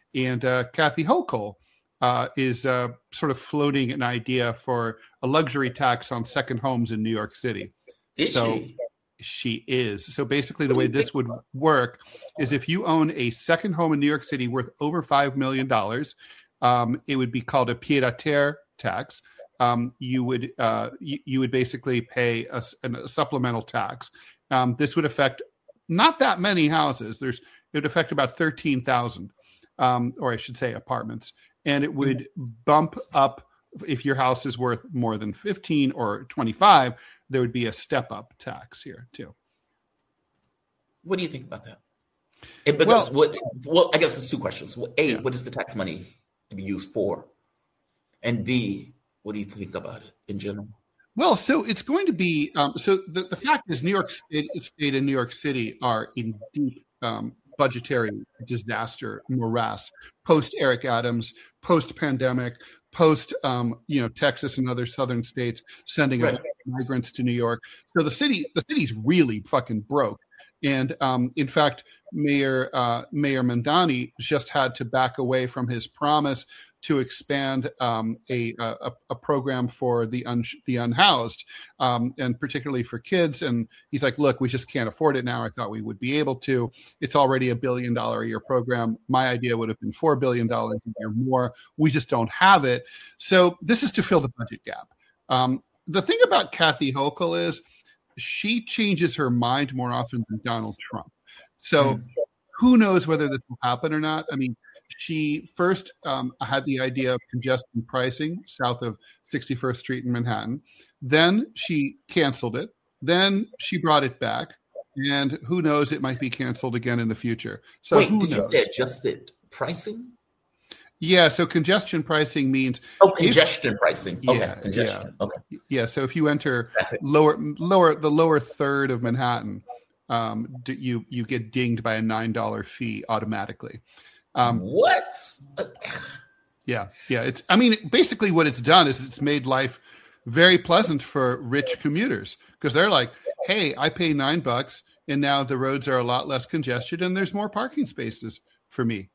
And Kathy Hochul is sort of floating an idea for a luxury tax on second homes in New York City. Is she? She is. So basically the way this would work is if you own a second home in New York City worth over $5 million, it would be called a pied-à-terre tax. You would basically pay a supplemental tax. This would affect not that many houses. It would affect about 13,000, or I should say apartments. And it would bump up, if your house is worth more than 15 or 25, there would be a step-up tax here too. What do you think about that? Because I guess there's two questions. A, what is the tax money to be used for? And B, what do you think about it in general? Well, so it's going to be, so the fact is New York State and New York City are in deep budgetary disaster morass, post Eric Adams, post pandemic, post Texas and other southern states sending migrants to New York. So the city's really fucking broke. And in fact, Mayor Mamdani just had to back away from his promise to expand a program for the unhoused, and particularly for kids. And he's like, look, we just can't afford it now. I thought we would be able to. It's already $1 billion a year program. My idea would have been $4 billion a year more. We just don't have it. So this is to fill the budget gap. The thing about Kathy Hochul is she changes her mind more often than Donald Trump. So who knows whether this will happen or not? I mean, she first had the idea of congestion pricing south of 61st Street in Manhattan. Then she canceled it. Then she brought it back. And who knows, it might be canceled again in the future. So wait, who did knows? you say adjusted pricing? Yeah, so congestion pricing means congestion pricing. Okay, yeah, congestion. Yeah. Okay. Yeah, so if you enter the lower third of Manhattan, you get dinged by a $9 fee automatically. What? Yeah. It's. I mean, basically, what it's done is it's made life very pleasant for rich commuters because they're like, "Hey, I pay $9, and now the roads are a lot less congested, and there's more parking spaces for me."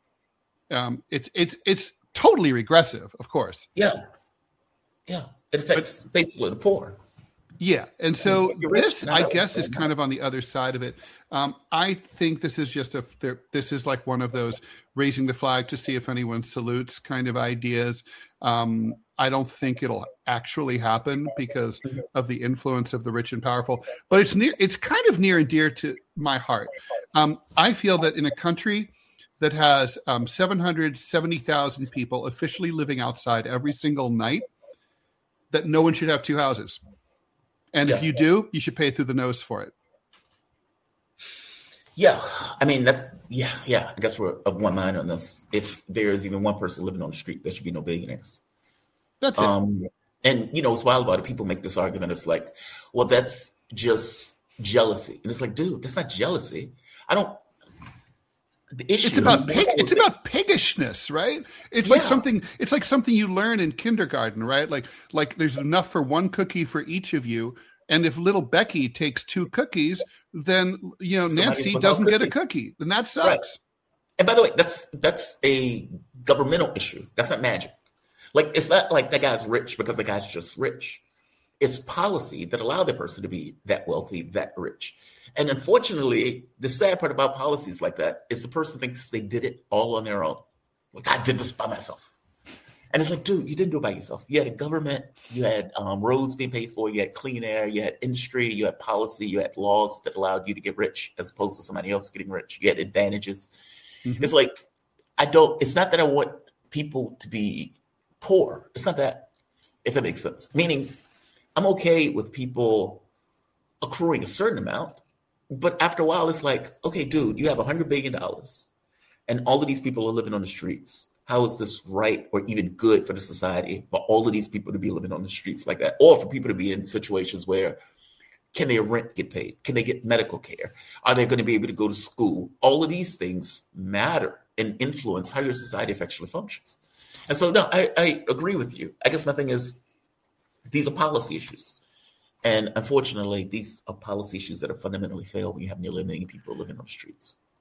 It's totally regressive, of course. Yeah. It affects basically the poor. Yeah, and so this, I guess, is kind of on the other side of it. I think this is just this is like one of those raising the flag to see if anyone salutes kind of ideas. I don't think it'll actually happen because of the influence of the rich and powerful. But it's kind of near and dear to my heart. I feel that in a country that has 770,000 people officially living outside every single night, that no one should have two houses. And if you do, you should pay through the nose for it. Yeah. I mean, I guess we're of one mind on this. If there's even one person living on the street, there should be no billionaires. That's it. And, what's wild about it, people make this argument. It's like, well, that's just jealousy. And it's like, dude, that's not jealousy. The issue. It's about piggishness, right? It's like something you learn in kindergarten, right? Like there's enough for one cookie for each of you, and if little Becky takes 2 cookies, then Nancy doesn't get a cookie. Then that sucks. Right. And by the way, that's a governmental issue. That's not magic. Like it's not like that guy's rich because the guy's just rich. It's policy that allowed the person to be that wealthy, that rich. And unfortunately, the sad part about policies like that is the person thinks they did it all on their own. Like, I did this by myself. And it's like, dude, you didn't do it by yourself. You had a government, you had roads being paid for, you had clean air, you had industry, you had policy, you had laws that allowed you to get rich as opposed to somebody else getting rich. You had advantages. Mm-hmm. It's like, it's not that I want people to be poor. It's not that, if that makes sense. Meaning, I'm okay with people accruing a certain amount. But after a while, it's like, okay, dude, you have $100 billion and all of these people are living on the streets. How is this right or even good for the society for all of these people to be living on the streets like that? Or for people to be in situations where can their rent get paid? Can they get medical care? Are they going to be able to go to school? All of these things matter and influence how your society actually functions. And so, no, I agree with you. I guess my thing is these are policy issues. And unfortunately, these are policy issues that are fundamentally failed when you have nearly 1 million people living on the streets.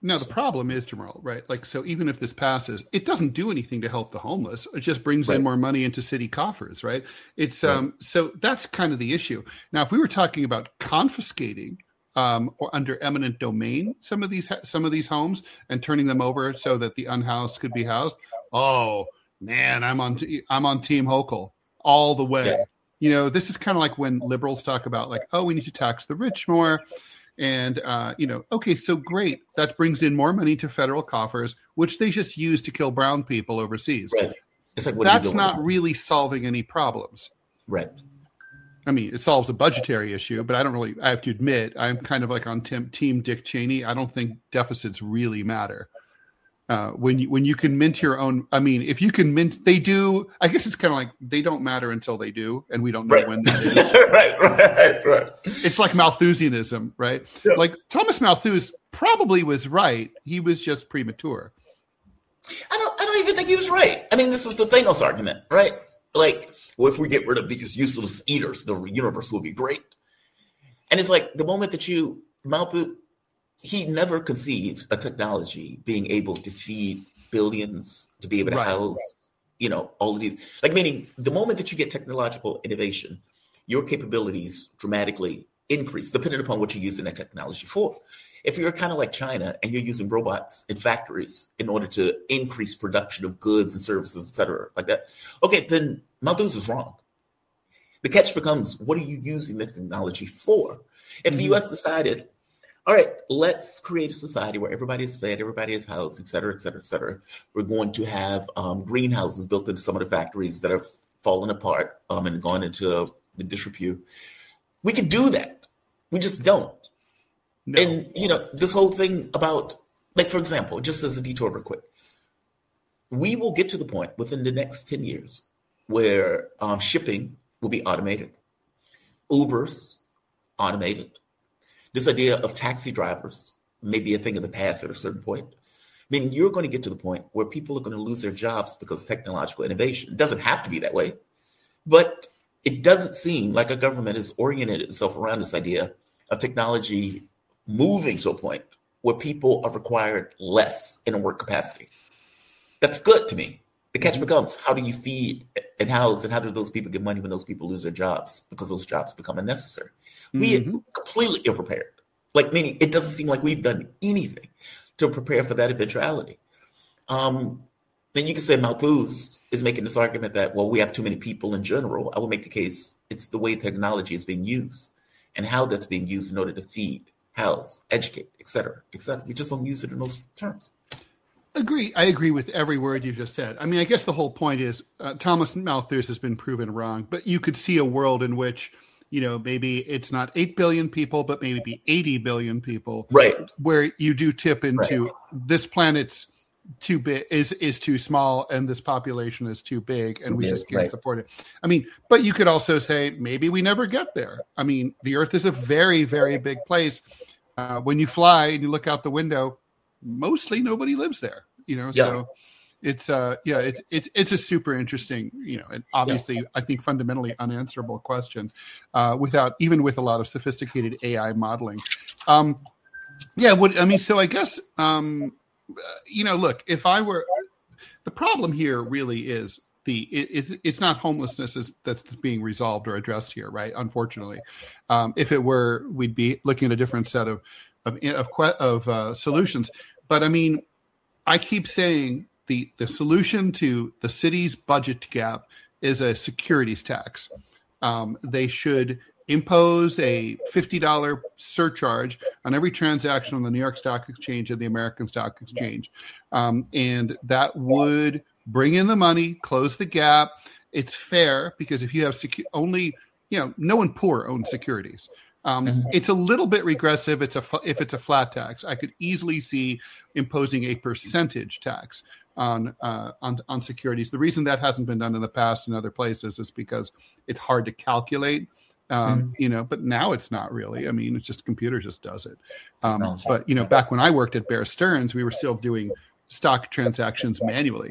Now, the problem is, Jamal, right? Like, so even if this passes, it doesn't do anything to help the homeless. It just brings in more money into city coffers, right? It's so that's kind of the issue. Now, if we were talking about confiscating or under eminent domain some of these homes and turning them over so that the unhoused could be housed, oh man, I'm on Team Hochul all the way. Yeah. You know, this is kind of like when liberals talk about like, oh, we need to tax the rich more. And, okay, so great. That brings in more money to federal coffers, which they just use to kill brown people overseas. Right. It's like, that's not really solving any problems. Right. I mean, it solves a budgetary issue, but I have to admit, I'm kind of like on team Dick Cheney. I don't think deficits really matter. When you can mint your own, I mean, if you can mint, they do. I guess it's kind of like they don't matter until they do, and we don't know when that is. right. It's like Malthusianism, right? Yeah. Like Thomas Malthus probably was right. He was just premature. I don't even think he was right. I mean, this is the Thanos argument, right? Like, well, if we get rid of these useless eaters, the universe will be great. And it's like the moment that Malthus, he never conceived a technology being able to feed billions, to be able to house, all of these. Like, meaning the moment that you get technological innovation, your capabilities dramatically increase, depending upon what you're using that technology for. If you're kind of like China and you're using robots in factories in order to increase production of goods and services, et cetera, like that, okay, then Malthus is wrong. The catch becomes, what are you using the technology for? If the U.S. decided, all right, let's create a society where everybody is fed, everybody is housed, et cetera, et cetera, et cetera. We're going to have greenhouses built into some of the factories that have fallen apart and gone into the disrepute. We could do that. We just don't. No. And, this whole thing about, like, for example, just as a detour real quick, we will get to the point within the next 10 years where shipping will be automated. Ubers, automated. This idea of taxi drivers may be a thing of the past at a certain point. I mean, you're going to get to the point where people are going to lose their jobs because of technological innovation. It doesn't have to be that way, but it doesn't seem like a government has oriented itself around this idea of technology moving to a point where people are required less in a work capacity. That's good to me. The catch becomes, how do you feed and house, and how do those people get money when those people lose their jobs because those jobs become unnecessary? We are completely ill-prepared. Like, meaning it doesn't seem like we've done anything to prepare for that eventuality. Then you can say Malthus is making this argument that, well, we have too many people in general. I would make the case it's the way technology is being used and how that's being used in order to feed, house, educate, et cetera, et cetera. We just don't use it in those terms. I agree with every word you've just said. I mean, I guess the whole point is Thomas Malthus has been proven wrong, but you could see a world in which, maybe it's not 8 billion people, but maybe 80 billion people, right? Where you do tip into this planet's too big, is too small, and this population is too big, and we just can't support it. I mean, but you could also say maybe we never get there. I mean, the Earth is a very, very big place. When you fly and you look out the window, mostly nobody lives there. So it's it's a super interesting, and obviously I think fundamentally unanswerable question with a lot of sophisticated AI modeling. So I guess look, if I were, the problem here really is it's not homelessness that's being resolved or addressed here, right? Unfortunately, if it were, we'd be looking at a different set of solutions. But I mean, I keep saying the solution to the city's budget gap is a securities tax. They should impose a $50 surcharge on every transaction on the New York Stock Exchange and the American Stock Exchange. And that would bring in the money, close the gap. It's fair because if you have no one poor owns securities. It's a little bit regressive. If it's a flat tax, I could easily see imposing a percentage tax on securities. The reason that hasn't been done in the past in other places is because it's hard to calculate. But now it's not really. I mean, it's just computer just does it. But back when I worked at Bear Stearns, we were still doing stock transactions manually.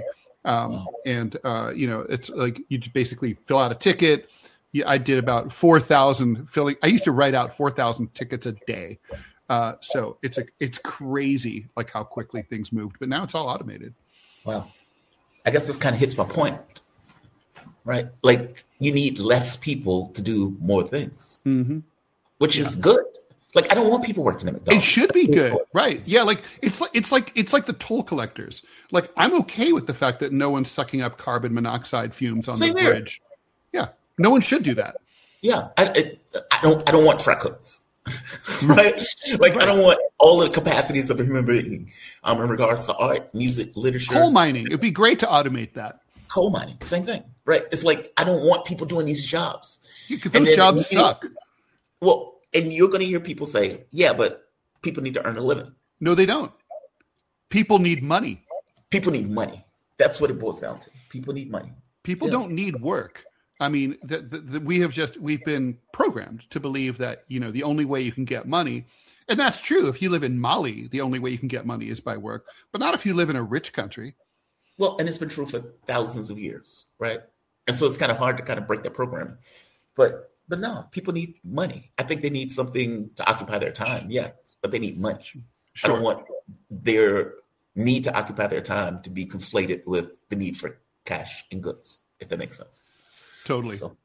It's like you basically fill out a ticket. I did about 4,000 filling. I used to write out 4,000 tickets a day. So it's crazy like how quickly things moved, but now it's all automated. Well, I guess this kind of hits my point, right? Like you need less people to do more things, which is good. Like I don't want people working at McDonald's. It should be good, right? Yeah, like it's like the toll collectors. Like I'm okay with the fact that no one's sucking up carbon monoxide fumes on the bridge. Yeah, no one should do that. Yeah, I don't want track hooks. Right? Like I don't want all of the capacities of a human being in regards to art, music, literature. Coal mining. It'd be great to automate that. Coal mining, same thing. Right? It's like I don't want people doing these jobs. Because those jobs suck. Well, and you're going to hear people say, yeah, but people need to earn a living. No, they don't. People need money. People need money. That's what it boils down to. People need money. People don't need work. I mean, we've been programmed to believe that, the only way you can get money, and that's true. If you live in Mali, the only way you can get money is by work, but not if you live in a rich country. Well, and it's been true for thousands of years, right? And so it's kind of hard to kind of break that programming. But no, people need money. I think they need something to occupy their time, yes, but they need money. Sure. I don't want their need to occupy their time to be conflated with the need for cash and goods, if that makes sense. Totally. So,